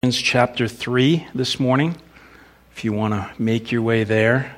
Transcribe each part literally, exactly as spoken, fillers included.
Chapter three this morning, if you want to make your way there.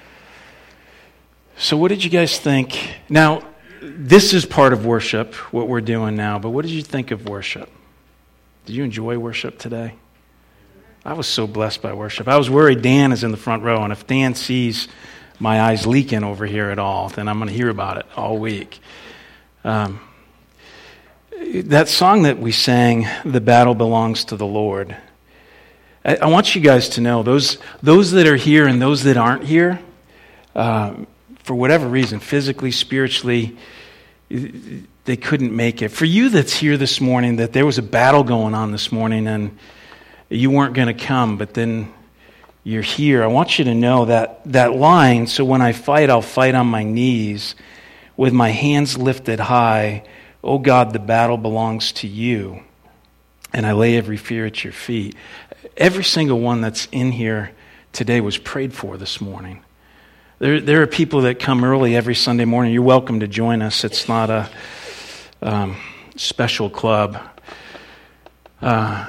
So what did you guys think? Now, this is part of worship, what we're doing now, but what did you think of worship? Did you enjoy worship today? I was so blessed by worship. I was worried Dan is in the front row, and if Dan sees my eyes leaking over here at all, then I'm going to hear about it all week. Um, that song that we sang, "The Battle Belongs to the Lord," I, I want you guys to know, those those that are here and those that aren't here, uh, for whatever reason, physically, spiritually, they couldn't make it. For you that's here this morning, that there was a battle going on this morning and you weren't going to come, but then you're here, I want you to know that that line, "So when I fight, I'll fight on my knees with my hands lifted high. Oh God, the battle belongs to you, and I lay every fear at your feet." Every single one that's in here today was prayed for this morning. There, there are people that come early every Sunday morning. You're welcome to join us. It's not a um, special club. Uh,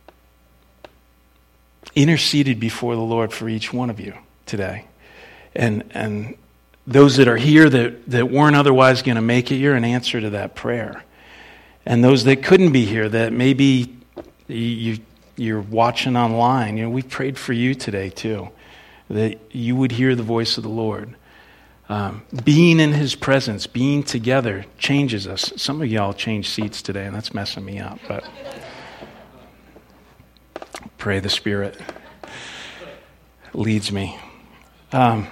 interceded before the Lord for each one of you today. And and those that are here that, that weren't otherwise going to make it, you're an answer to that prayer. And those that couldn't be here, that maybe you, you're watching online, you know, we prayed for you today too, that you would hear the voice of the Lord. Um, being in His presence, being together changes us. Some of y'all changed seats today, and that's messing me up, but pray the Spirit leads me. Um,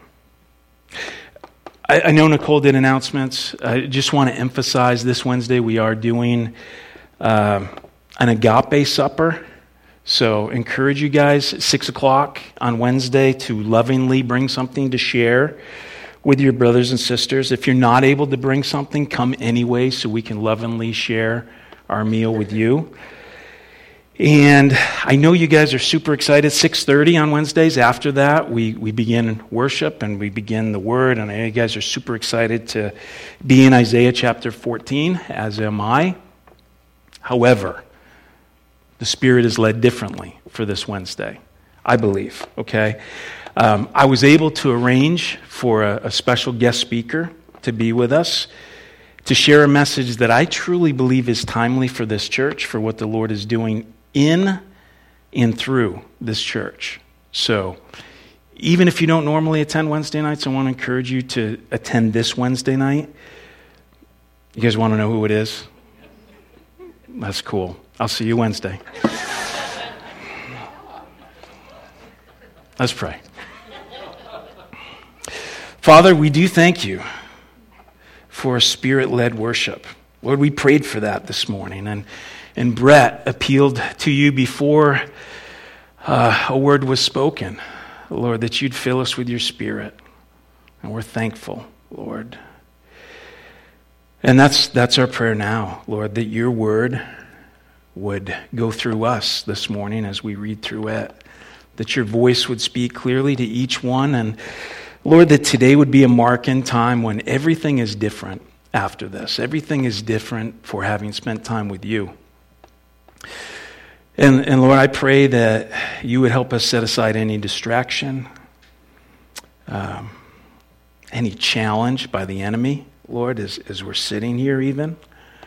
I, I know Nicole did announcements. I just want to emphasize this Wednesday we are doing uh, an agape supper. So encourage you guys at six o'clock on Wednesday to lovingly bring something to share with your brothers and sisters. If you're not able to bring something, come anyway so we can lovingly share our meal with you. And I know you guys are super excited. six thirty on Wednesdays. After that, we, we begin worship and we begin the Word. And I know you guys are super excited to be in Isaiah chapter fourteen, as am I. However, the Spirit is led differently for this Wednesday, I believe, okay? Um, I was able to arrange for a, a special guest speaker to be with us, to share a message that I truly believe is timely for this church, for what the Lord is doing in and through this church. So, even if you don't normally attend Wednesday nights, I want to encourage you to attend this Wednesday night. You guys want to know who it is? That's cool. I'll see you Wednesday. Let's pray. Father, we do thank you for Spirit-led worship. Lord, we prayed for that this morning, and And Brett appealed to you before uh, a word was spoken, Lord, that you'd fill us with your Spirit. And we're thankful, Lord. And that's that's our prayer now, Lord, that your word would go through us this morning as we read through it, that your voice would speak clearly to each one. And Lord, that today would be a mark in time when everything is different after this. Everything is different for having spent time with you. And, and Lord, I pray that you would help us set aside any distraction, um, any challenge by the enemy, Lord, as, as we're sitting here even,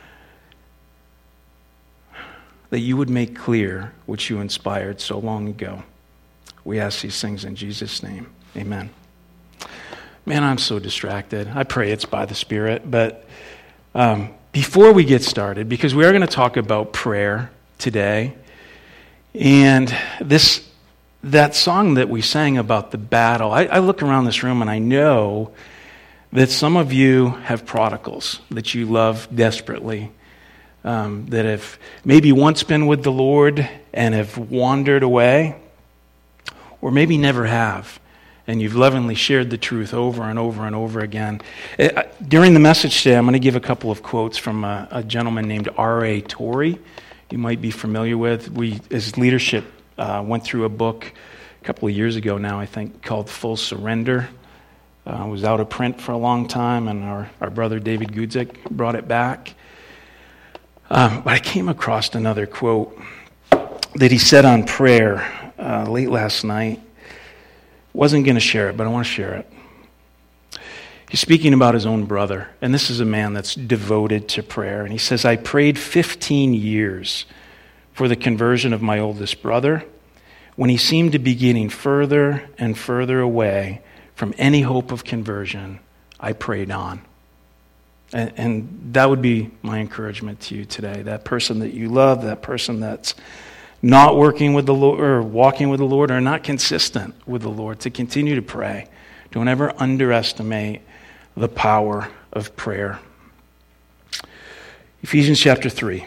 that you would make clear what you inspired so long ago. We ask these things in Jesus' name. Amen. Man, I'm so distracted. I pray it's by the Spirit. But um, before we get started, because we are going to talk about prayer today, and this that song that we sang about the battle, I, I look around this room and I know that some of you have prodigals that you love desperately, um, that have maybe once been with the Lord and have wandered away, or maybe never have, and you've lovingly shared the truth over and over and over again. During the message today, I'm going to give a couple of quotes from a, a gentleman named R A Torrey. You might be familiar with. We, as leadership, uh, went through a book a couple of years ago now, I think, called Full Surrender. Uh, it was out of print for a long time, and our, our brother David Gudzik brought it back. Um, but I came across another quote that he said on prayer uh, late last night. Wasn't going to share it, but I want to share it. He's speaking about his own brother, and this is a man that's devoted to prayer. And he says, I prayed fifteen years for the conversion of my oldest brother. When he seemed to be getting further and further away from any hope of conversion, I prayed on. And, and that would be my encouragement to you today. That person that you love, that person that's not working with the Lord or walking with the Lord or not consistent with the Lord, to continue to pray. Don't ever underestimate the power of prayer. Ephesians chapter three.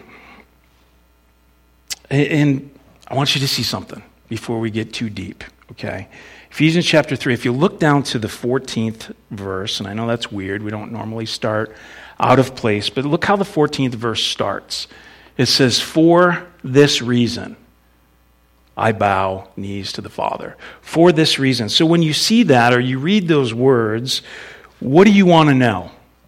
And I want you to see something before we get too deep, okay? Ephesians chapter three, if you look down to the fourteenth verse, and I know that's weird, we don't normally start out of place, but look how the fourteenth verse starts. It says, for this reason, I bow knees to the Father. For this reason. So when you see that or you read those words, what do you want to know?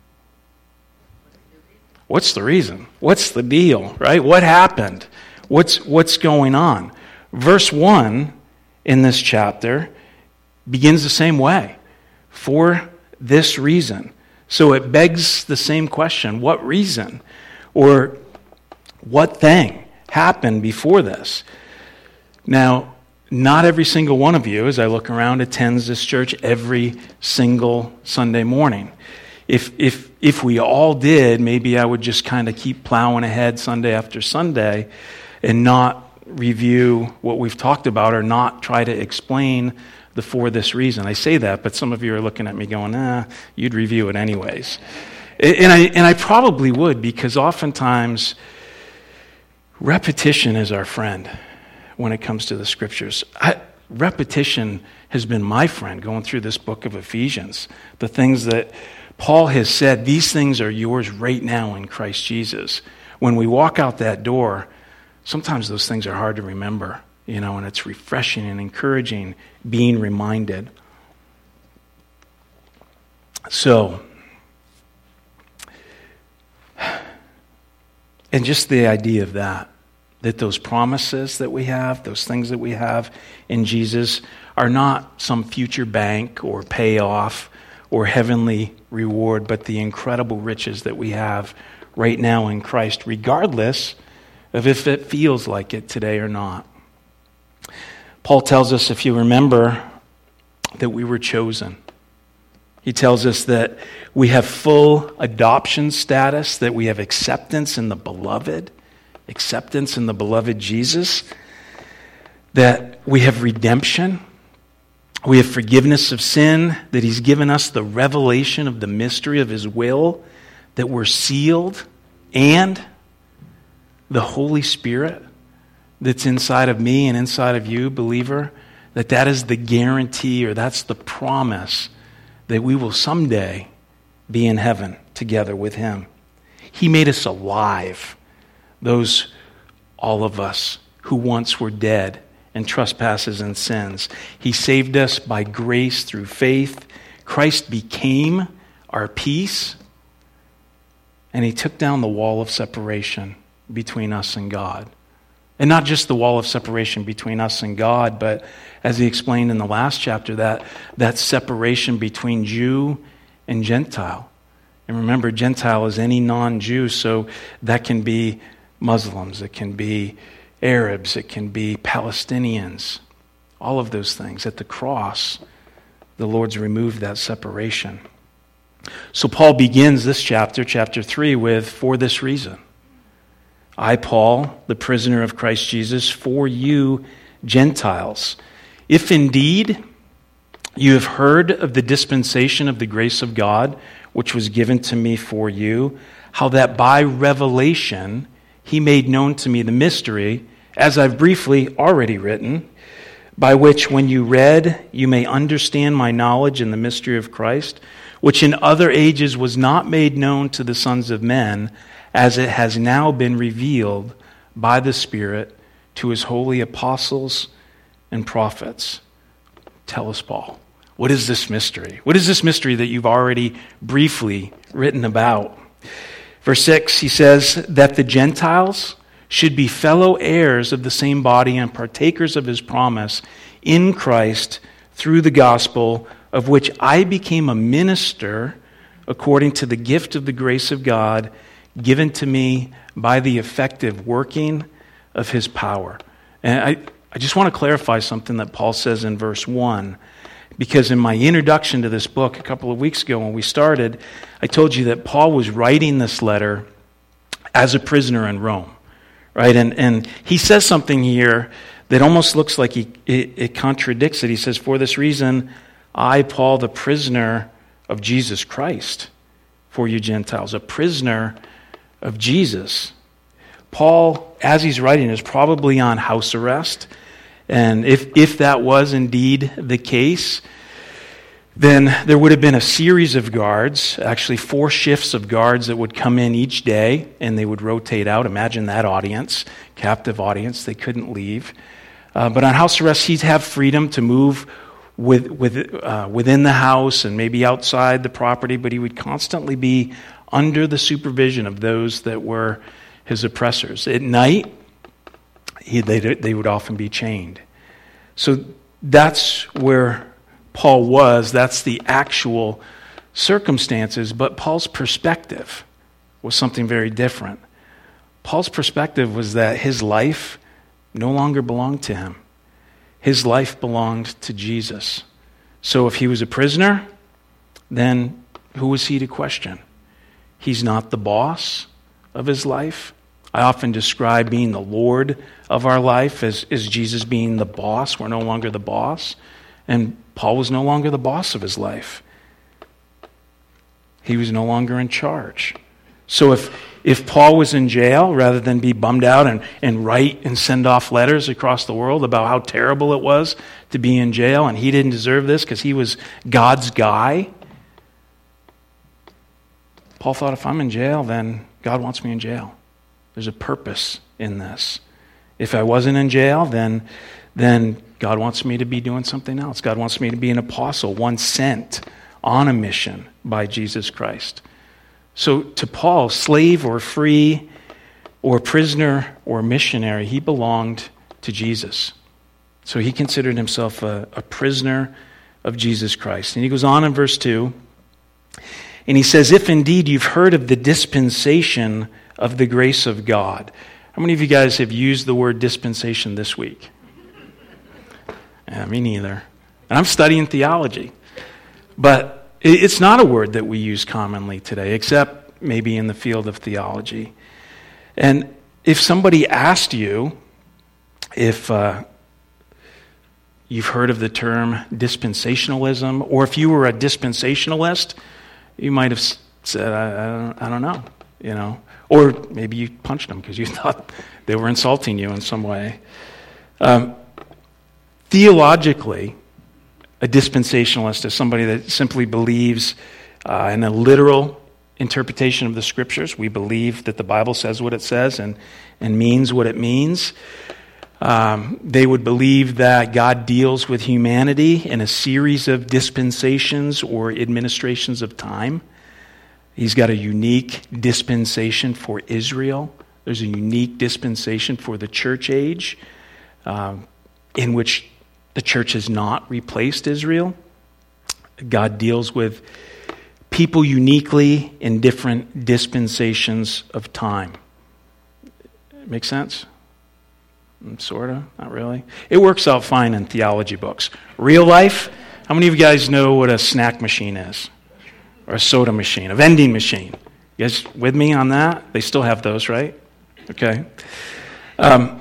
What's the reason? What's the deal, right? What happened? What's, what's going on? Verse one in this chapter begins the same way. For this reason. So it begs the same question. What reason? Or what thing happened before this? Now, not every single one of you, as I look around, attends this church every single Sunday morning. If if if we all did, maybe I would just kind of keep plowing ahead Sunday after Sunday and not review what we've talked about or not try to explain the for this reason. I say that, but some of you are looking at me going, nah, you'd review it anyways. And I and I probably would, because oftentimes repetition is our friend when it comes to the scriptures. I, repetition has been my friend going through this book of Ephesians. The things that Paul has said, these things are yours right now in Christ Jesus. When we walk out that door, sometimes those things are hard to remember, you know, and it's refreshing and encouraging being reminded. So, and just the idea of that, that those promises that we have, those things that we have in Jesus are not some future bank or payoff or heavenly reward, but the incredible riches that we have right now in Christ, regardless of if it feels like it today or not. Paul tells us, if you remember, that we were chosen. He tells us that we have full adoption status, that we have acceptance in the beloved, acceptance in the beloved Jesus, that we have redemption, we have forgiveness of sin, that he's given us the revelation of the mystery of his will, that we're sealed, and the Holy Spirit that's inside of me and inside of you, believer, that that is the guarantee or that's the promise that we will someday be in heaven together with him. He made us alive. Those, all of us who once were dead in trespasses and sins. He saved us by grace through faith. Christ became our peace, and he took down the wall of separation between us and God. And not just the wall of separation between us and God, but as he explained in the last chapter, that, that separation between Jew and Gentile. And remember, Gentile is any non-Jew, so that can be Muslims, it can be Arabs, it can be Palestinians, all of those things. At the cross, the Lord's removed that separation. So Paul begins this chapter, chapter three, with, for this reason. I, Paul, the prisoner of Christ Jesus, for you Gentiles, if indeed you have heard of the dispensation of the grace of God, which was given to me for you, how that by revelation he made known to me the mystery, as I've briefly already written, by which when you read, you may understand my knowledge in the mystery of Christ, which in other ages was not made known to the sons of men, as it has now been revealed by the Spirit to his holy apostles and prophets. Tell us, Paul, what is this mystery? What is this mystery that you've already briefly written about? Verse six, he says that the Gentiles should be fellow heirs of the same body and partakers of his promise in Christ through the gospel, of which I became a minister according to the gift of the grace of God given to me by the effective working of his power. And I, I just want to clarify something that Paul says in verse one, because in my introduction to this book a couple of weeks ago when we started, I told you that Paul was writing this letter as a prisoner in Rome, right? And and he says something here that almost looks like he it, it contradicts it. He says, "For this reason, I, Paul, the prisoner of Jesus Christ, for you Gentiles," a prisoner of Jesus. Paul, as he's writing, is probably on house arrest. And if, if that was indeed the case, then there would have been a series of guards, actually four shifts of guards that would come in each day, and they would rotate out. Imagine that audience, captive audience. They couldn't leave. Uh, but on house arrest, he'd have freedom to move with, with, uh, within the house and maybe outside the property, but he would constantly be under the supervision of those that were his oppressors. At night, he, they, they would often be chained. So that's where Paul was. That's the actual circumstances. But Paul's perspective was something very different. Paul's perspective was that his life no longer belonged to him. His life belonged to Jesus. So if he was a prisoner, then who was he to question? He's not the boss of his life. I often describe being the Lord of our life as, as Jesus being the boss. We're no longer the boss. And Paul was no longer the boss of his life. He was no longer in charge. So if if Paul was in jail, rather than be bummed out and, and write and send off letters across the world about how terrible it was to be in jail, and he didn't deserve this because he was God's guy, Paul thought, if I'm in jail, then God wants me in jail. There's a purpose in this. If I wasn't in jail, then, then God wants me to be doing something else. God wants me to be an apostle, one sent on a mission by Jesus Christ. So to Paul, slave or free or prisoner or missionary, he belonged to Jesus. So he considered himself a, a prisoner of Jesus Christ. And he goes on in verse two, and he says, if indeed you've heard of the dispensation of the grace of God. How many of you guys have used the word dispensation this week? Yeah, me neither. And I'm studying theology. But it's not a word that we use commonly today, except maybe in the field of theology. And if somebody asked you if uh, you've heard of the term dispensationalism, or if you were a dispensationalist, you might have said, I, I, don't, I don't know, you know. Or maybe you punched them because you thought they were insulting you in some way. Um, theologically, a dispensationalist is somebody that simply believes uh, in a literal interpretation of the Scriptures. We believe that the Bible says what it says and, and means what it means. Um, they would believe that God deals with humanity in a series of dispensations or administrations of time. He's got a unique dispensation for Israel. There's a unique dispensation for the church age, uh, in which the church has not replaced Israel. God deals with people uniquely in different dispensations of time. Make sense? Sort of, not really. It works out fine in theology books. Real life, how many of you guys know what a snack machine is? Or a soda machine, a vending machine. You guys with me on that? They still have those, right? Okay. Um,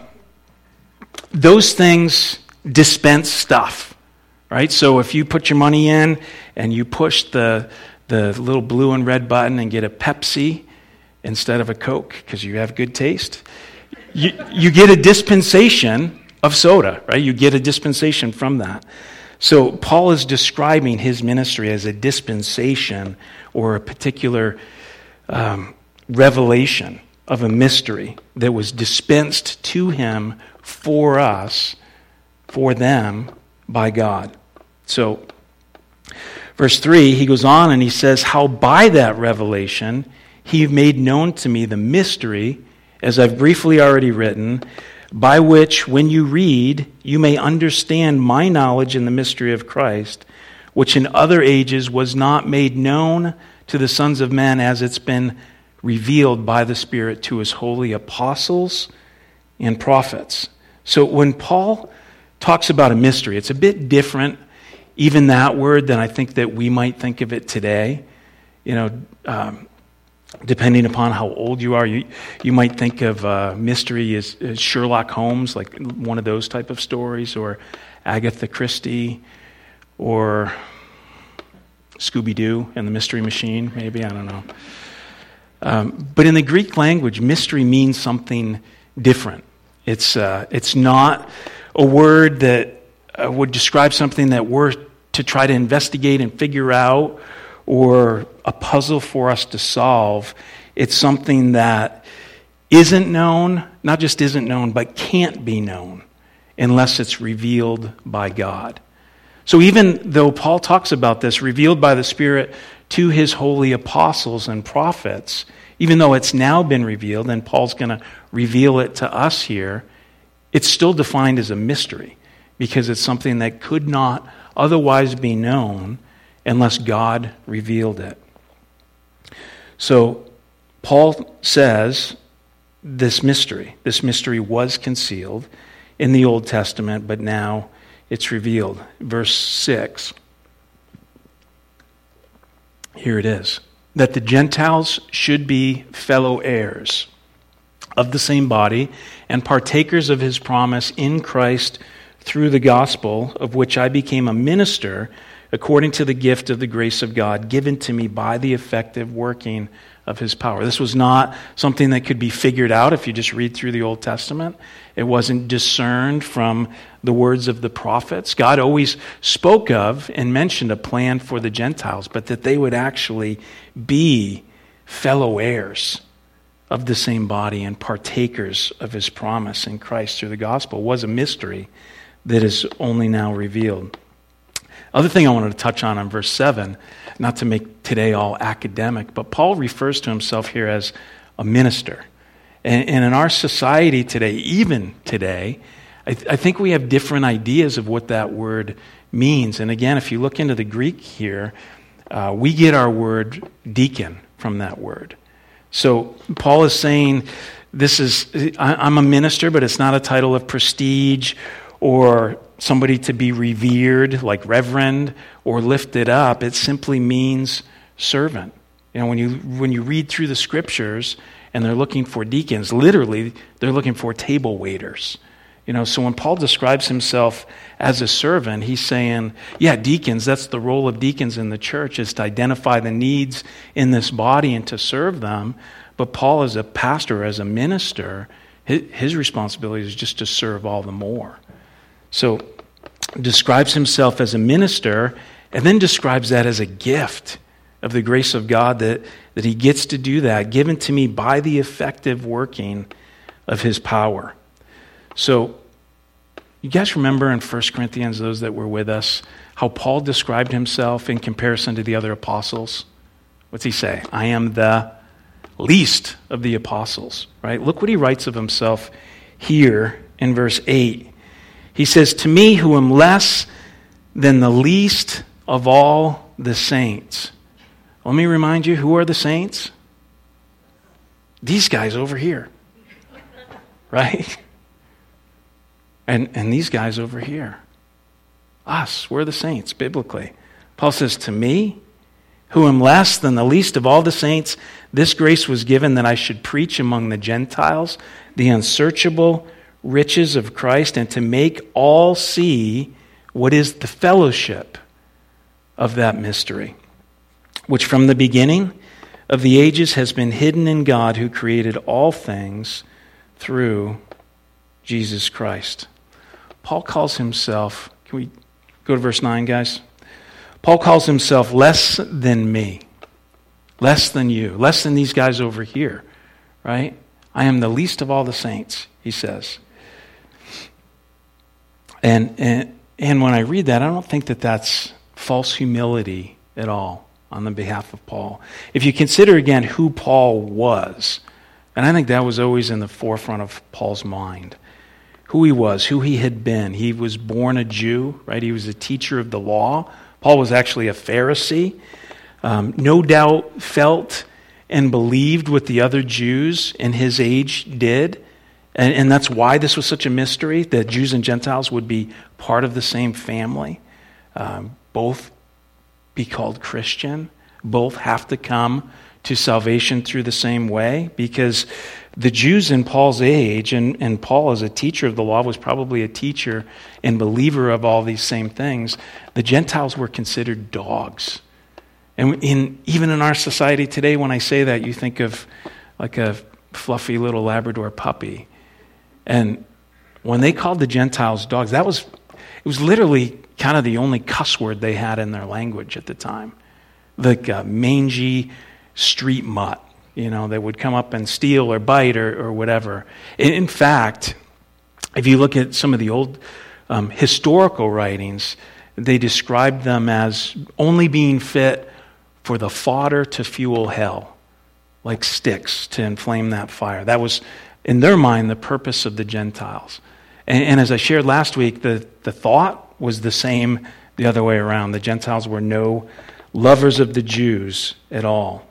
those things dispense stuff, right? So if you put your money in and you push the the little blue and red button and get a Pepsi instead of a Coke because you have good taste, you, you get a dispensation of soda, right? You get a dispensation from that. So Paul is describing his ministry as a dispensation or a particular um, revelation of a mystery that was dispensed to him for us, for them, by God. So verse three, he goes on and he says, how by that revelation he made known to me the mystery as I've briefly already written, by which, when you read, you may understand my knowledge in the mystery of Christ, which in other ages was not made known to the sons of men, as it's been revealed by the Spirit to his holy apostles and prophets. So when Paul talks about a mystery, it's a bit different, even that word, than I think that we might think of it today. You know, um, depending upon how old you are, you, you might think of uh, mystery as, as Sherlock Holmes, like one of those type of stories, or Agatha Christie, or Scooby-Doo and the Mystery Machine, maybe, I don't know. Um, but in the Greek language, mystery means something different. It's uh, it's not a word that uh, would describe something that we're to try to investigate and figure out, or a puzzle for us to solve. It's something that isn't known, not just isn't known, but can't be known unless it's revealed by God. So even though Paul talks about this, revealed by the Spirit to his holy apostles and prophets, even though it's now been revealed, and Paul's going to reveal it to us here, it's still defined as a mystery, because it's something that could not otherwise be known unless God revealed it. So Paul says this mystery, this mystery was concealed in the Old Testament, but now it's revealed. Verse six, here it is, that the Gentiles should be fellow heirs of the same body and partakers of his promise in Christ through the gospel, of which I became a minister according to the gift of the grace of God given to me by the effective working of his power. This was not something that could be figured out if you just read through the Old Testament. It wasn't discerned from the words of the prophets. God always spoke of and mentioned a plan for the Gentiles, but that they would actually be fellow heirs of the same body and partakers of his promise in Christ through the gospel was a mystery that is only now revealed. Other thing I wanted to touch on in verse seven, not to make today all academic, but Paul refers to himself here as a minister. And, and in our society today, even today, I, th- I think we have different ideas of what that word means. And again, if you look into the Greek here, uh, we get our word deacon from that word. So Paul is saying, this is, I, I'm a minister, but it's not a title of prestige or somebody to be revered, like reverend, or lifted up. It simply means servant. You know, when you when you read through the scriptures and they're looking for deacons, literally they're looking for table waiters. You know, so when Paul describes himself as a servant, he's saying, yeah, deacons, that's the role of deacons in the church, is to identify the needs in this body and to serve them. But Paul, as a pastor, as a minister, his, his responsibility is just to serve all the more. So describes himself as a minister, and then describes that as a gift of the grace of God, that, that he gets to do that, given to me by the effective working of his power. So you guys remember in First Corinthians, those that were with us, how Paul described himself in comparison to the other apostles? What's he say? I am the least of the apostles, right? Look what he writes of himself here in verse eight. He says, to me who am less than the least of all the saints. Let me remind you, who are the saints? These guys over here, right? And, and these guys over here. Us, we're the saints, biblically. Paul says, to me, who am less than the least of all the saints, this grace was given that I should preach among the Gentiles the unsearchable riches of Christ, and to make all see what is the fellowship of that mystery, which from the beginning of the ages has been hidden in God, who created all things through Jesus Christ. Paul calls himself, can we go to verse nine, guys? Paul calls himself less than me, less than you, less than these guys over here, right? I am the least of all the saints, he says. And, and and when I read that, I don't think that that's false humility at all on the behalf of Paul. If you consider again who Paul was, And I think that was always in the forefront of Paul's mind. Who he was, who he had been. He was born a Jew, right? He was a teacher of the law. Paul was actually a Pharisee. Um, no doubt felt and believed what the other Jews in his age did. And, and that's why this was such a mystery, that Jews and Gentiles would be part of the same family. Um, both be called Christian. Both have to come to salvation through the same way, because the Jews in Paul's age, and, and Paul as a teacher of the law was probably a teacher and believer of all these same things, the Gentiles were considered dogs. And in, even in our society today, when I say that, you think of like a fluffy little Labrador puppy. And when they called the Gentiles dogs, that was, it was literally kind of the only cuss word they had in their language at the time. Like a mangy street mutt, you know, that would come up and steal or bite or, or whatever. In fact, if you look at some of the old um, historical writings, they described them as only being fit for the fodder to fuel hell, like sticks to inflame that fire. That was, in their mind, the purpose of the Gentiles. And, and as I shared last week, the, the thought was the same the other way around. The Gentiles were no lovers of the Jews at all.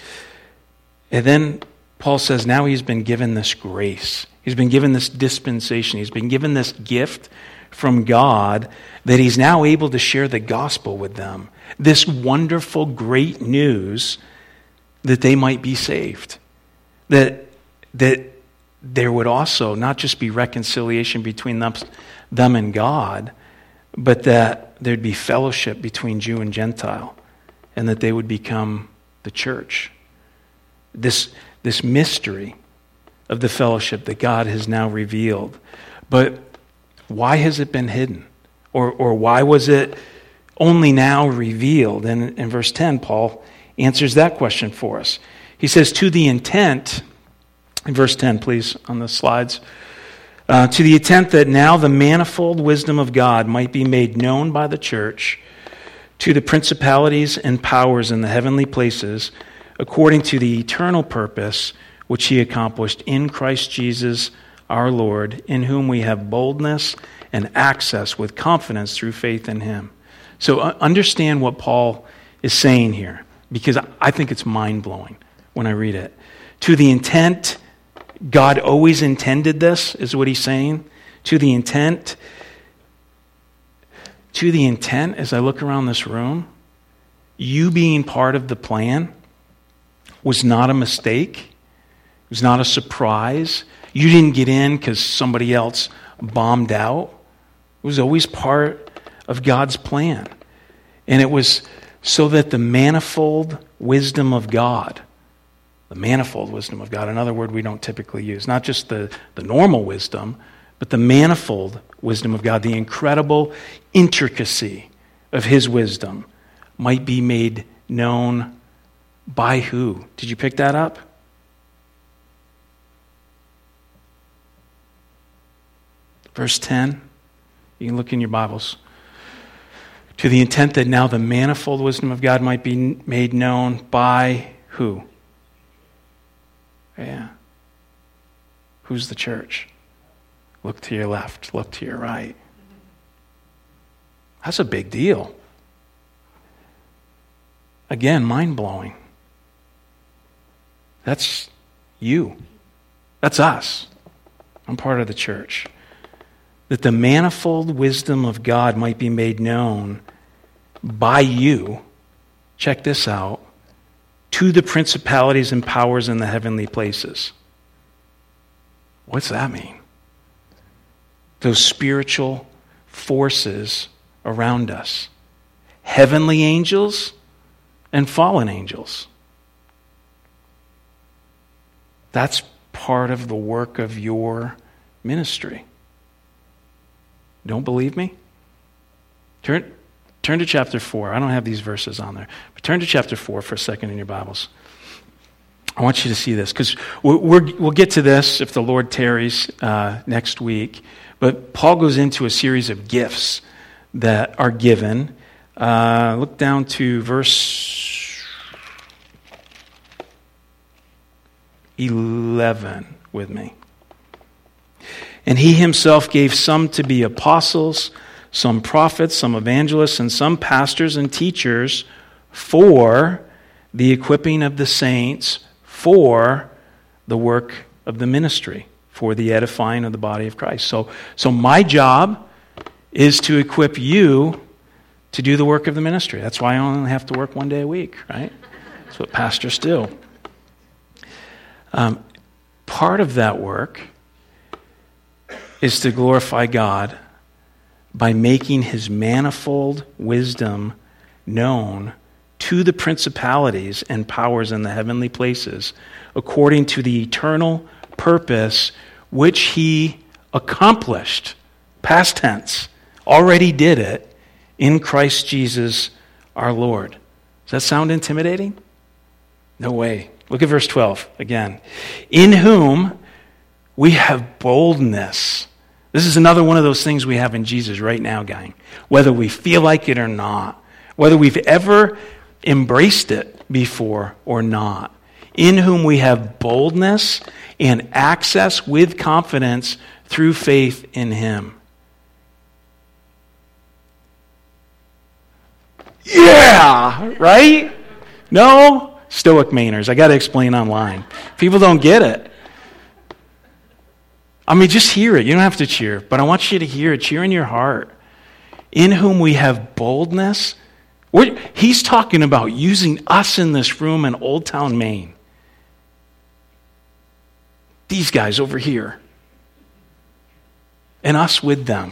And then Paul says now he's been given this grace. He's been given this dispensation. He's been given this gift from God that he's now able to share the gospel with them. This wonderful, great news that they might be saved. That, that there would also not just be reconciliation between them, them and God, but that there'd be fellowship between Jew and Gentile, and that they would become the church. This, this mystery of the fellowship that God has now revealed. But why has it been hidden? Or, or why was it only now revealed? And in verse ten, Paul answers that question for us. He says, to the intent, in verse ten, please, on the slides, uh, to the intent that now the manifold wisdom of God might be made known by the church to the principalities and powers in the heavenly places, according to the eternal purpose which he accomplished in Christ Jesus our Lord, in whom we have boldness and access with confidence through faith in him. So uh, understand what Paul is saying here, because I think it's mind-blowing when I read it. To the intent, God always intended this, is what he's saying. To the intent, to the intent, as I look around this room, you being part of the plan was not a mistake. It was not a surprise. You didn't get in because somebody else bombed out. It was always part of God's plan. And it was so that the manifold wisdom of God, the manifold wisdom of God, another word we don't typically use, not just the, the normal wisdom, but the manifold wisdom of God, the incredible intricacy of his wisdom might be made known by who? Did you pick that up? Verse ten. You can look in your Bibles. To the intent that now the manifold wisdom of God might be made known by who? Yeah. Who's the church? Look to your left. Look to your right. That's a big deal. Again, mind-blowing. That's you. That's us. I'm part of the church. That the manifold wisdom of God might be made known by you, check this out, to the principalities and powers in the heavenly places. What's that mean? Those spiritual forces around us. Heavenly angels and fallen angels. That's part of the work of your ministry. Don't believe me? Turn, turn to chapter four. I don't have these verses on there. But turn to chapter four for a second in your Bibles. I want you to see this, because we're, we're, we'll get to this if the Lord tarries uh, next week. But Paul goes into a series of gifts that are given. Uh, look down to verse eleven with me. And he himself gave some to be apostles, some prophets, some evangelists, and some pastors and teachers for the equipping of the saints, for the work of the ministry, for the edifying of the body of Christ. So, so my job is to equip you to do the work of the ministry. That's why I only have to work one day a week, right? That's what pastors do. Um, part of that work is to glorify God by making his manifold wisdom known to the principalities and powers in the heavenly places, according to the eternal purpose which he accomplished, past tense, already did it, in Christ Jesus our Lord. Does that sound intimidating? No way. Look at verse twelve again. In whom we have boldness. This is another one of those things we have in Jesus right now, gang. Whether we feel like it or not. Whether we've ever embraced it before or not. In whom we have boldness and access with confidence through faith in him. Yeah! Right? No? Stoic Mainers. I got to explain online. People don't get it. I mean, just hear it. You don't have to cheer, but I want you to hear it. Cheer in your heart. In whom we have boldness. We're, he's talking about using us in this room in Old Town, Maine. These guys over here. And us with them.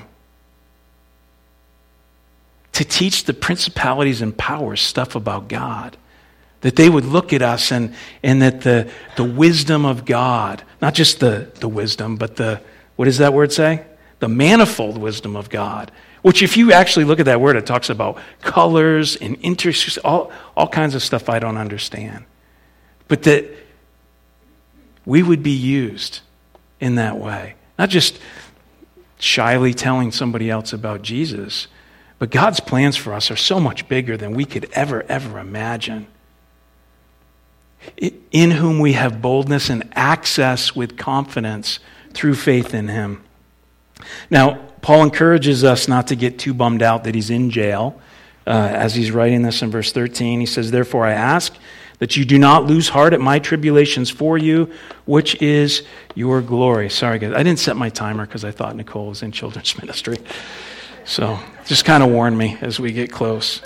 To teach the principalities and powers stuff about God. That they would look at us and, and that the, the wisdom of God, not just the, the wisdom, but the, what does that word say? The manifold wisdom of God. Which if you actually look at that word, it talks about colors and interests, all, all kinds of stuff I don't understand. But that we would be used in that way. Not just shyly telling somebody else about Jesus, but God's plans for us are so much bigger than we could ever, ever imagine. In whom we have boldness and access with confidence through faith in him. Now, Paul encourages us not to get too bummed out that he's in jail. Uh, as he's writing this in verse thirteen, he says, therefore I ask that you do not lose heart at my tribulations for you, which is your glory. Sorry, guys. I didn't set my timer because I thought Nicole was in children's ministry. So just kind of warn me as we get close.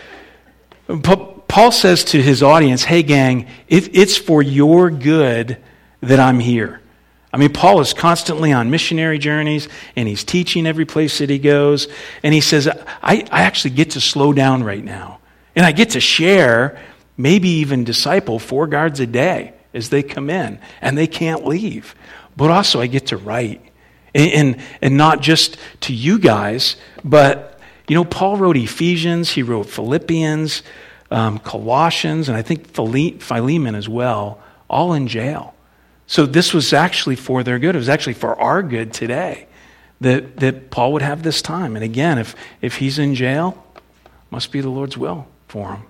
But Paul says to his audience, hey gang, it, it's for your good that I'm here. I mean, Paul is constantly on missionary journeys, and he's teaching every place that he goes. And he says, I, I actually get to slow down right now. And I get to share, maybe even disciple four guards a day as they come in, and they can't leave. But also I get to write. And, and, and not just to you guys, but, you know, Paul wrote Ephesians, he wrote Philippians, um, Colossians, and I think Philemon as well, all in jail. So this was actually for their good. It was actually for our good today that, that Paul would have this time. And again, if, if he's in jail, must be the Lord's will for him.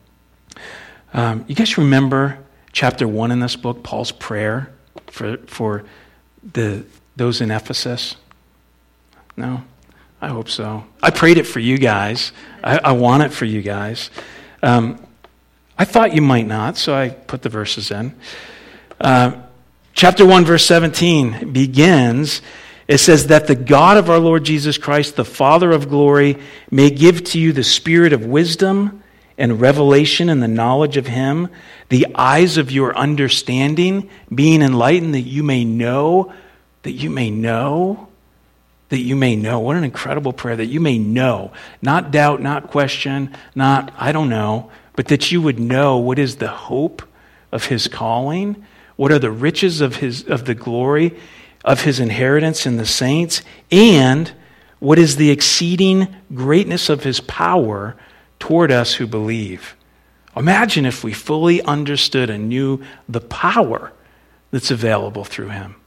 Um, you guys remember chapter one in this book, Paul's prayer for, for the those in Ephesus? No? I hope so. I prayed it for you guys. I, I want it for you guys. Um, I thought you might not, so I put the verses in. Uh, chapter one, verse seventeen begins, it says that the God of our Lord Jesus Christ, the Father of glory, may give to you the spirit of wisdom and revelation and the knowledge of him, the eyes of your understanding being enlightened, that you may know, that you may know, that you may know. What an incredible prayer, that you may know. Not doubt, not question, not, I don't know, but that you would know what is the hope of his calling, what are the riches of his of the glory of his inheritance in the saints, and what is the exceeding greatness of his power toward us who believe. Imagine if we fully understood and knew the power that's available through him.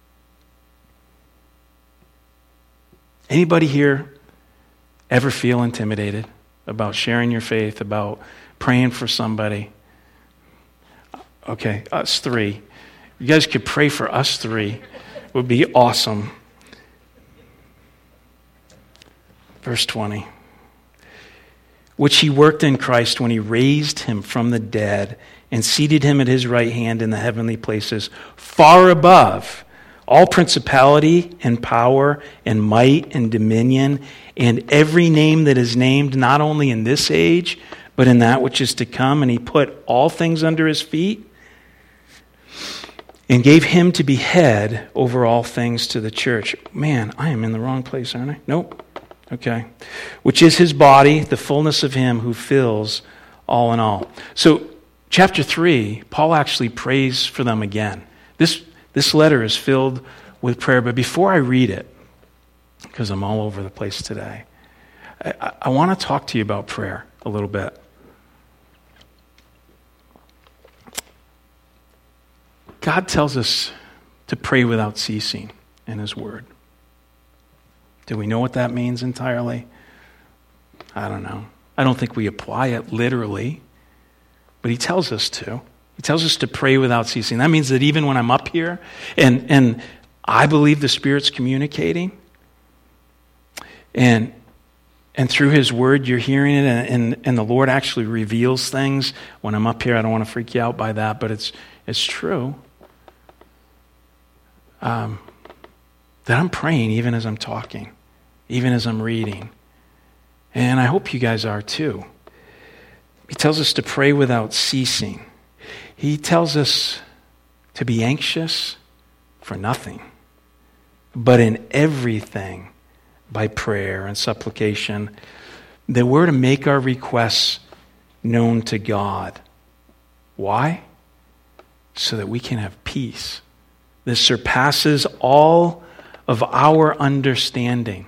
Anybody here ever feel intimidated about sharing your faith, about praying for somebody? Okay, us three. You guys could pray for us three. It would be awesome. Verse twenty. Which he worked in Christ when he raised him from the dead and seated him at his right hand in the heavenly places, far above all principality and power and might and dominion and every name that is named, not only in this age, but in that which is to come. And he put all things under his feet and gave him to be head over all things to the church. Man, I am in the wrong place, aren't I? Nope. Okay. Which is his body, the fullness of him who fills all in all. So, chapter three, Paul actually prays for them again. This, this letter is filled with prayer, but before I read it, because I'm all over the place today, I, I want to talk to you about prayer a little bit. God tells us to pray without ceasing in his word. Do we know what that means entirely? I don't know. I don't think we apply it literally, but he tells us to. He tells us to pray without ceasing. That means that even when I'm up here and, and I believe the Spirit's communicating, and and through his word you're hearing it, and, and, and the Lord actually reveals things when I'm up here. I don't want to freak you out by that, but it's it's true. Um, that I'm praying even as I'm talking, even as I'm reading. And I hope you guys are too. He tells us to pray without ceasing. He tells us to be anxious for nothing, but in everything by prayer and supplication, that we're to make our requests known to God. Why? So that we can have peace. This surpasses all of our understanding.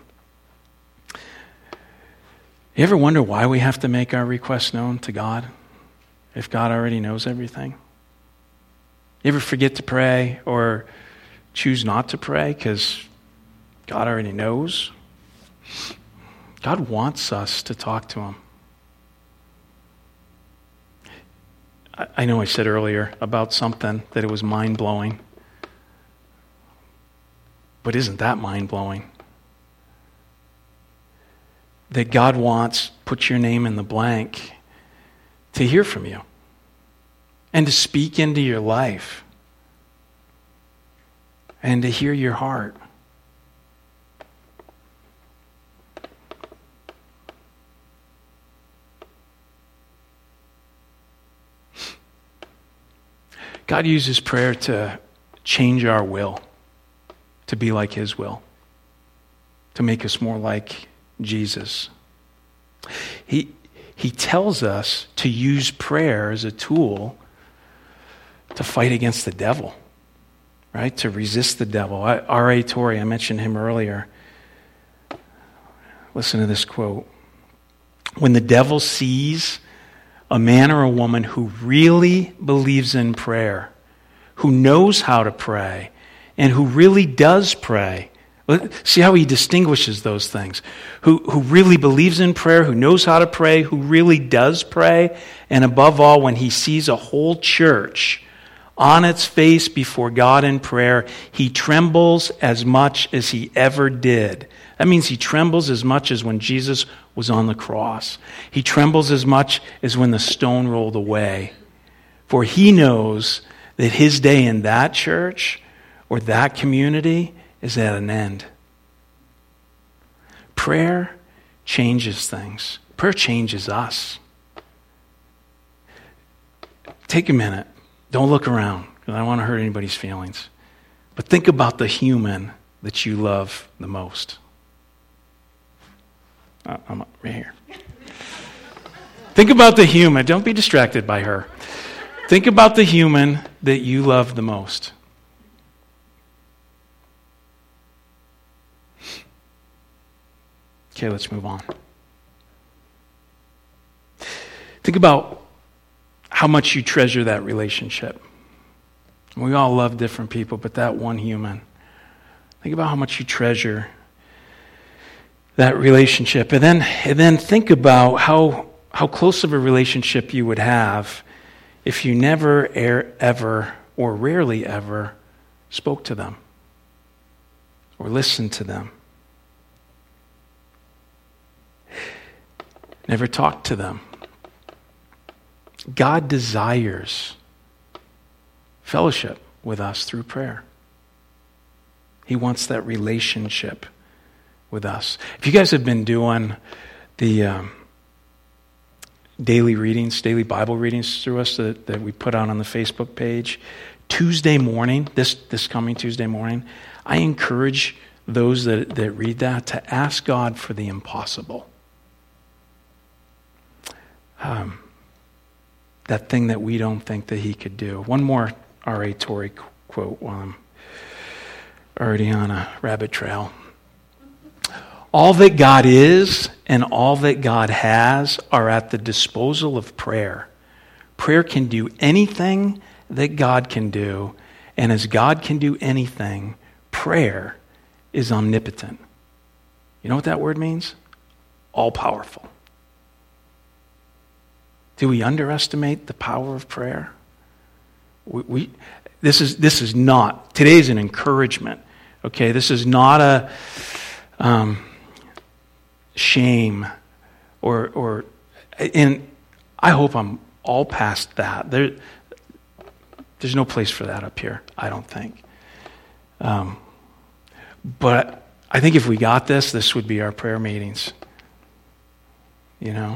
You ever wonder why we have to make our requests known to God if God already knows everything? You ever forget to pray or choose not to pray because God already knows? God wants us to talk to him. I, I know I said earlier about something that it was mind-blowing. But isn't that mind-blowing? That God wants, put your name in the blank, to hear from you and to speak into your life and to hear your heart. God uses prayer to change our will, to be like his will, to make us more like Jesus. He, he tells us to use prayer as a tool to fight against the devil, right? To resist the devil. R A Torrey, I mentioned him earlier. Listen to this quote. When the devil sees a man or a woman who really believes in prayer, who knows how to pray, and who really does pray. See how he distinguishes those things. Who, who really believes in prayer, who knows how to pray, who really does pray, and above all, when he sees a whole church on its face before God in prayer, he trembles as much as he ever did. That means he trembles as much as when Jesus was on the cross. He trembles as much as when the stone rolled away. For he knows that his day in that church or that community is at an end. Prayer changes things. Prayer changes us. Take a minute. Don't look around, because I don't want to hurt anybody's feelings. But think about the human that you love the most. Uh, I'm right here. Think about the human. Don't be distracted by her. Think about the human that you love the most. Okay, let's move on. Think about how much you treasure that relationship. We all love different people, but that one human. Think about how much you treasure that relationship. And then, and then think about how, how close of a relationship you would have if you never er, ever or rarely ever spoke to them or listened to them. Never talked to them. God desires fellowship with us through prayer. He wants that relationship with us. If you guys have been doing the um, daily readings, daily Bible readings through us that, that we put out on the Facebook page, Tuesday morning, this, this coming Tuesday morning, I encourage those that, that read that to ask God for the impossible. Um, that thing that we don't think that he could do. One more R A Torrey quote while I'm already on a rabbit trail. All that God is and all that God has are at the disposal of prayer. Prayer can do anything that God can do, and as God can do anything, prayer is omnipotent. You know what that word means? All-powerful. Do we underestimate the power of prayer? We, we this is this is not, today is an encouragement. Okay, this is not a um, shame or or and I hope I'm all past that. There, there's no place for that up here, I don't think. Um, but I think if we got this, this would be our prayer meetings. You know?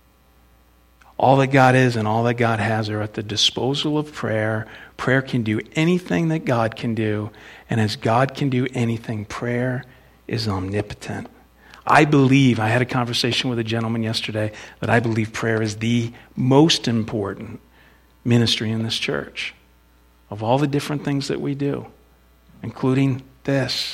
All that God is and all that God has are at the disposal of prayer. Prayer can do anything that God can do. And as God can do anything, prayer is omnipotent. I believe, I had a conversation with a gentleman yesterday, that I believe prayer is the most important ministry in this church. Of all the different things that we do, including this.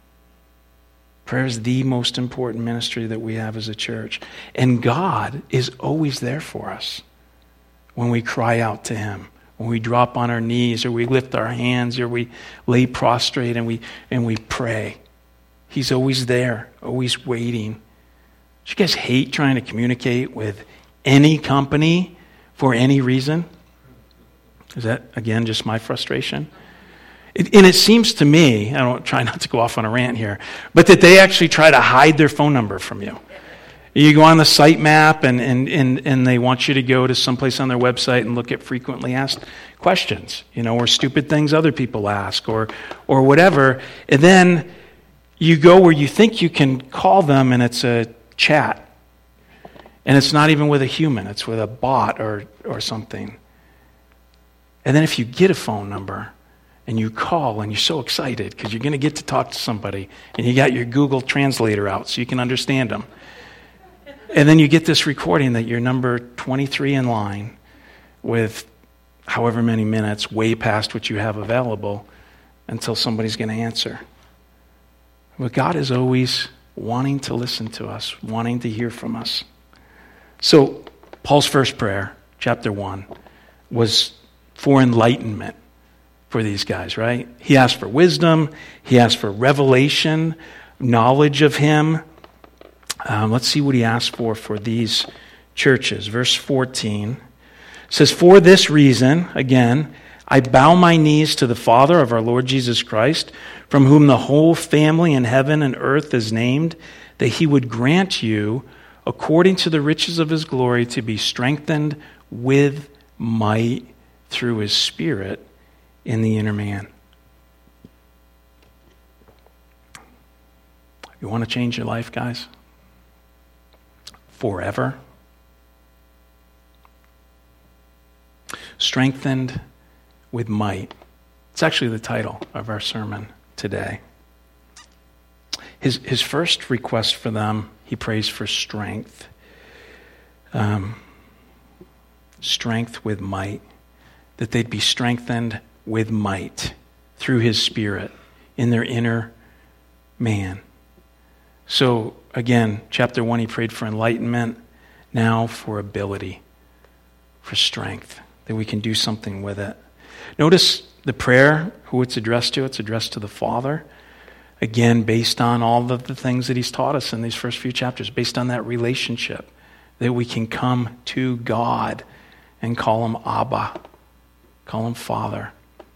Prayer is the most important ministry that we have as a church. And God is always there for us when we cry out to him, when we drop on our knees, or we lift our hands, or we lay prostrate and we and we pray. He's always there, always waiting. Do you guys hate trying to communicate with any company for any reason? Is that, again, just my frustration? It, and it seems to me, I don't try not to go off on a rant here, but that they actually try to hide their phone number from you. You go on the site map and, and, and, and they want you to go to someplace on their website and look at frequently asked questions, you know, or stupid things other people ask or or whatever. And then you go where you think you can call them and it's a chat. And it's not even with a human, it's with a bot or or something. And then if you get a phone number, and you call and you're so excited because you're going to get to talk to somebody and you got your Google Translator out so you can understand them. And then you get this recording that you're number twenty-three in line with however many minutes way past what you have available until somebody's going to answer. But God is always wanting to listen to us, wanting to hear from us. So Paul's first prayer, chapter one, was for enlightenment. For these guys, right? He asked for wisdom. He asked for revelation, knowledge of him. Um, let's see what he asked for for these churches. Verse fourteen says, "For this reason, again, I bow my knees to the Father of our Lord Jesus Christ, from whom the whole family in heaven and earth is named, that he would grant you, according to the riches of his glory, to be strengthened with might through his Spirit in the inner man." You want to change your life, guys? Forever? Strengthened with might. It's actually the title of our sermon today. His, his first request for them, he prays for strength. Um, strength with might. That they'd be strengthened with might through his Spirit in their inner man. So again, chapter one, he prayed for enlightenment. Now for ability, for strength, that we can do something with it. Notice the prayer, who it's addressed to. It's addressed to the Father. Again, based on all of the things that he's taught us in these first few chapters, based on that relationship, that we can come to God and call him Abba, call him Father.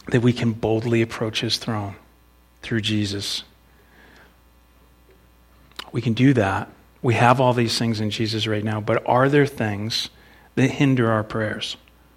that we can boldly approach his throne through Jesus. We can do that. We have all these things in Jesus right now, but are there things that hinder our prayers?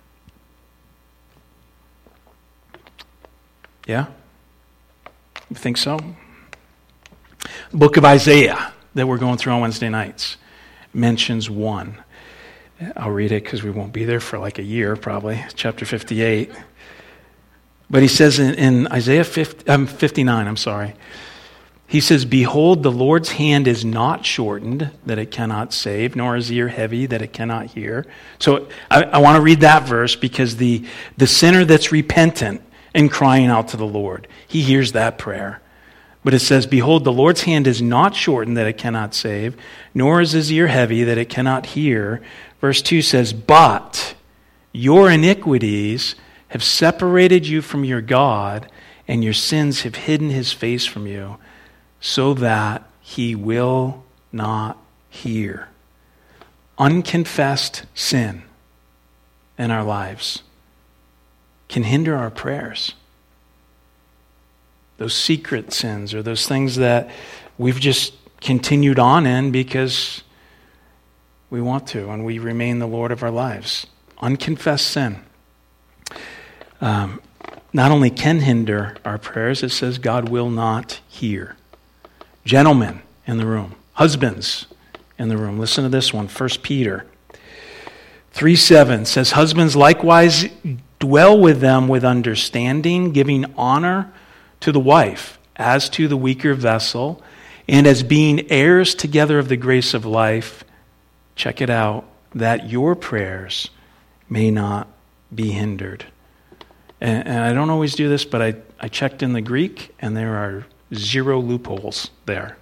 Yeah? You think so? The book of Isaiah that we're going through on Wednesday nights mentions one. I'll read it because we won't be there for like a year probably, chapter fifty-eight. But he says in, in Isaiah fifty, um, fifty-nine, I'm sorry, he says, "Behold, the Lord's hand is not shortened, that it cannot save, nor his ear heavy, that it cannot hear." So I, I want to read that verse because the, the sinner that's repentant and crying out to the Lord, he hears that prayer. But it says, "Behold, the Lord's hand is not shortened, that it cannot save, nor is his ear heavy, that it cannot hear." Verse two says, "But your iniquities have separated you from your God, and your sins have hidden his face from you, so that he will not hear." Unconfessed sin in our lives can hinder our prayers. Those secret sins or those things that we've just continued on in because we want to and we remain the Lord of our lives. Unconfessed sin um, not only can hinder our prayers, it says God will not hear. Gentlemen in the room, husbands in the room, listen to this one. First Peter three seven says, "Husbands likewise dwell with them with understanding, giving honor to the wife as to the weaker vessel, and as being heirs together of the grace of life," check it out, "that your prayers may not be hindered." And, and I don't always do this, but I, I checked in the Greek, and there are zero loopholes there.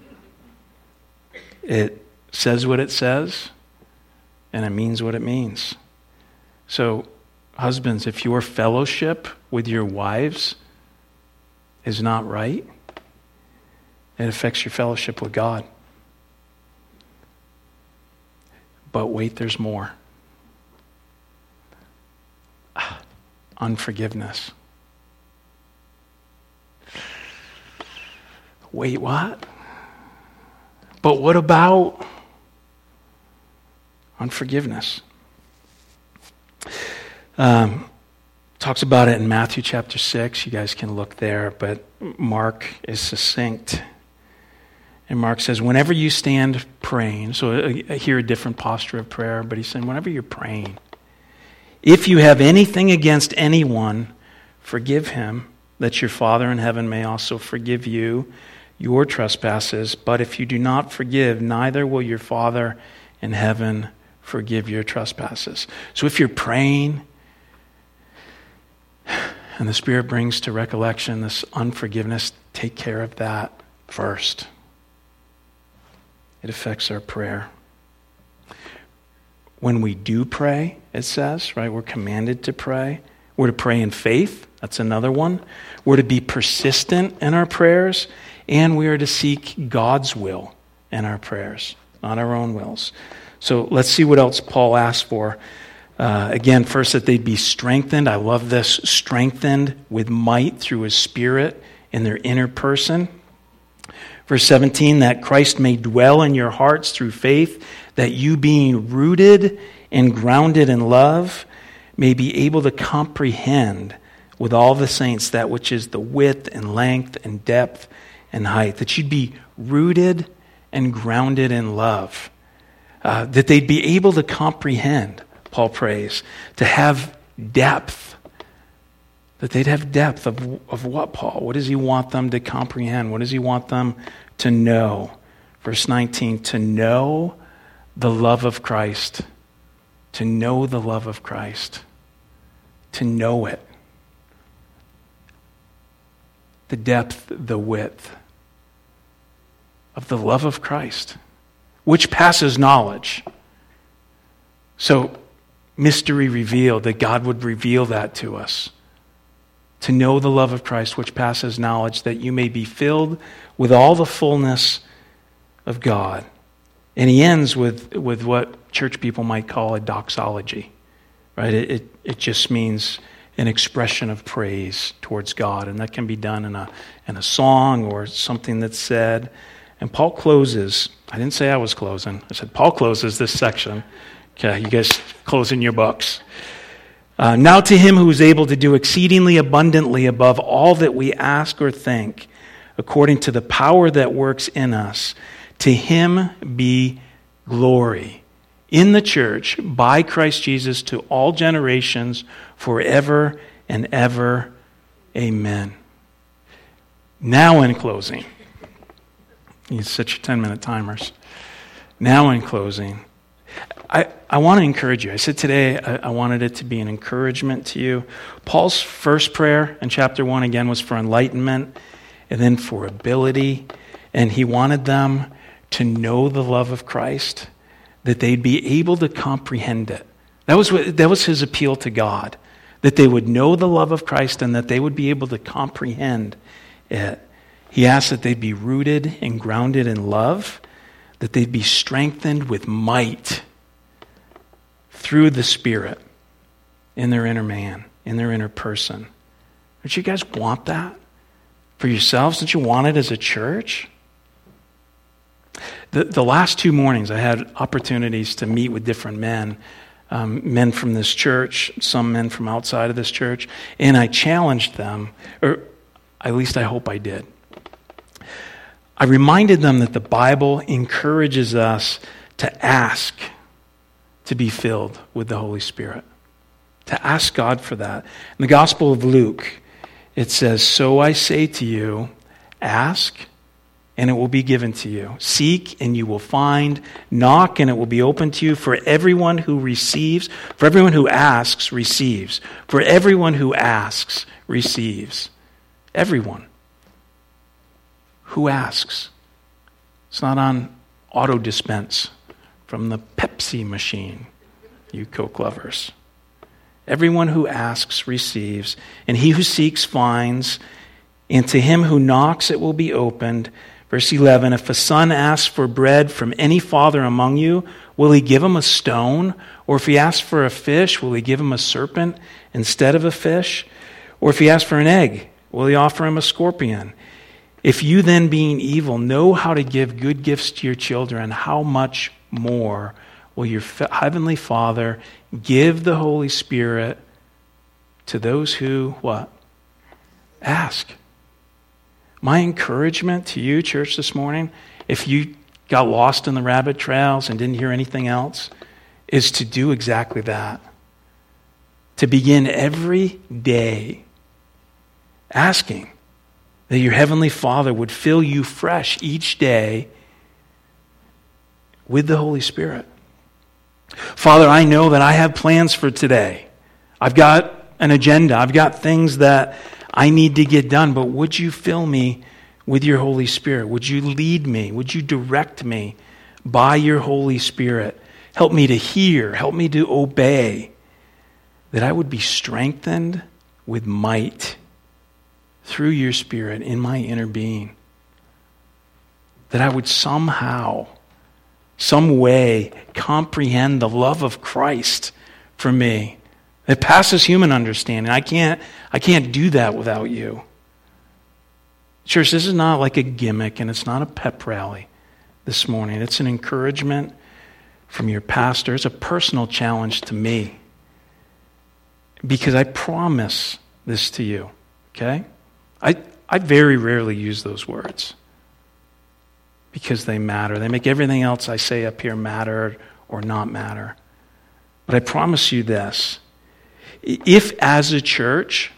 It says what it says, and it means what it means. So, husbands, if your fellowship with your wives is not right, it affects your fellowship with God. But wait, there's more. Unforgiveness. Wait, what? But what about unforgiveness? Um, talks about it in Matthew chapter six. You guys can look there, but Mark is succinct. And Mark says, whenever you stand praying, so I hear a different posture of prayer, but he's saying, whenever you're praying, if you have anything against anyone, forgive him, that your Father in heaven may also forgive you your trespasses. But if you do not forgive, neither will your Father in heaven forgive your trespasses. So if you're praying, and the Spirit brings to recollection this unforgiveness, take care of that first. It affects our prayer. When we do pray, it says, right, we're commanded to pray. We're to pray in faith. That's another one. We're to be persistent in our prayers, and we are to seek God's will in our prayers, not our own wills. So let's see what else Paul asks for. Uh, again, first, that they'd be strengthened. I love this. Strengthened with might through his Spirit in their inner person. Verse seventeen, that Christ may dwell in your hearts through faith, that you being rooted and grounded in love may be able to comprehend with all the saints that which is the width and length and depth and height. That you'd be rooted and grounded in love. Uh, that they'd be able to comprehend, Paul prays, to have depth. That they'd have depth of, of what, Paul? What does he want them to comprehend? What does he want them to know? Verse nineteen, to know the love of Christ. To know the love of Christ. To know it. The depth, the width of the love of Christ, which passes knowledge. So, mystery revealed, that God would reveal that to us. To know the love of Christ, which passes knowledge, that you may be filled with all the fullness of God. And he ends with, with what church people might call a doxology. Right? It, it, it just means, an expression of praise towards God. And that can be done in a, in a song or something that's said. And Paul closes, I didn't say I was closing. I said Paul closes this section. Okay, you guys close in your books. Uh, now to him who is able to do exceedingly abundantly above all that we ask or think, according to the power that works in us, to him be glory in the church by Christ Jesus to all generations forever and ever. Amen. Now in closing, you set your ten-minute timers. Now in closing, I, I want to encourage you. I said today I, I wanted it to be an encouragement to you. Paul's first prayer in chapter one, again, was for enlightenment and then for ability. And he wanted them to know the love of Christ, that they'd be able to comprehend it. That was what, that was his appeal to God, that they would know the love of Christ and that they would be able to comprehend it. He asked that they'd be rooted and grounded in love, that they'd be strengthened with might through the Spirit in their inner man, in their inner person. Don't you guys want that for yourselves? Don't you want it as a church? The, the last two mornings, I had opportunities to meet with different men, um, men from this church, some men from outside of this church, and I challenged them, or at least I hope I did. I reminded them that the Bible encourages us to ask to be filled with the Holy Spirit, to ask God for that. In the Gospel of Luke, it says, "So I say to you, ask, and it will be given to you. Seek, and you will find. Knock, and it will be opened to you. For everyone who receives, for everyone who asks, receives. For everyone who asks, receives." Everyone who asks. It's not on auto dispense from the Pepsi machine, you Coke lovers. Everyone who asks receives, and he who seeks finds, and to him who knocks it will be opened. Verse eleven, "If a son asks for bread from any father among you, will he give him a stone? Or if he asks for a fish, will he give him a serpent instead of a fish? Or if he asks for an egg, will he offer him a scorpion? If you then, being evil, know how to give good gifts to your children, how much more will your heavenly Father give the Holy Spirit to those who, what? Ask." My encouragement to you, church, this morning, if you got lost in the rabbit trails and didn't hear anything else, is to do exactly that. To begin every day asking that your Heavenly Father would fill you fresh each day with the Holy Spirit. Father, I know that I have plans for today. I've got an agenda. I've got things that I need to get done, but would you fill me with your Holy Spirit? Would you lead me? Would you direct me by your Holy Spirit? Help me to hear. Help me to obey. That I would be strengthened with might through your Spirit in my inner being. That I would somehow, some way, comprehend the love of Christ for me. It passes human understanding. I can't, I can't do that without you. Church, this is not like a gimmick, and it's not a pep rally this morning. It's an encouragement from your pastor. It's a personal challenge to me. Because I promise this to you, okay? I, I very rarely use those words because they matter. They make everything else I say up here matter or not matter. But I promise you this. If as a church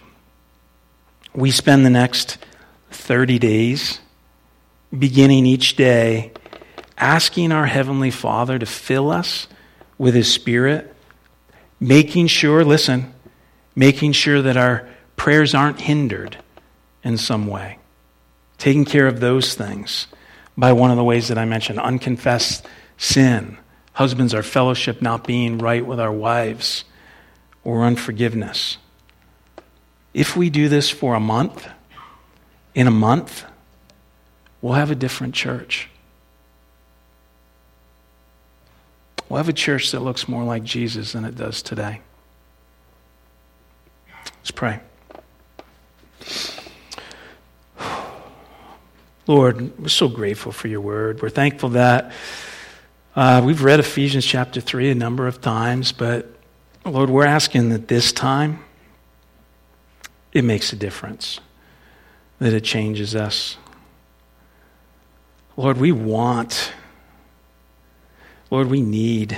we spend the next thirty days beginning each day asking our Heavenly Father to fill us with His Spirit, making sure, listen, making sure that our prayers aren't hindered in some way, taking care of those things by one of the ways that I mentioned, unconfessed sin, husbands, our fellowship not being right with our wives, or unforgiveness. If we do this for a month, in a month, we'll have a different church. We'll have a church that looks more like Jesus than it does today. Let's pray. Lord, we're so grateful for your word. We're thankful that uh, we've read Ephesians chapter three a number of times, but Lord, we're asking that this time it makes a difference, that it changes us. Lord, we want, Lord, we need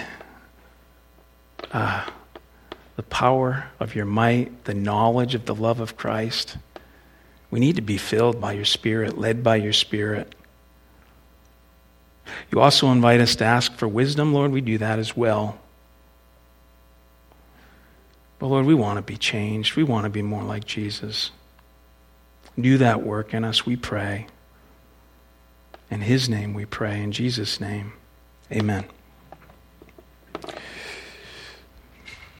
uh, the power of your might, the knowledge of the love of Christ. We need to be filled by your Spirit, led by your Spirit. You also invite us to ask for wisdom, Lord. We do that as well. But Lord, we want to be changed. We want to be more like Jesus. Do that work in us, we pray. In his name we pray. In Jesus' name, amen.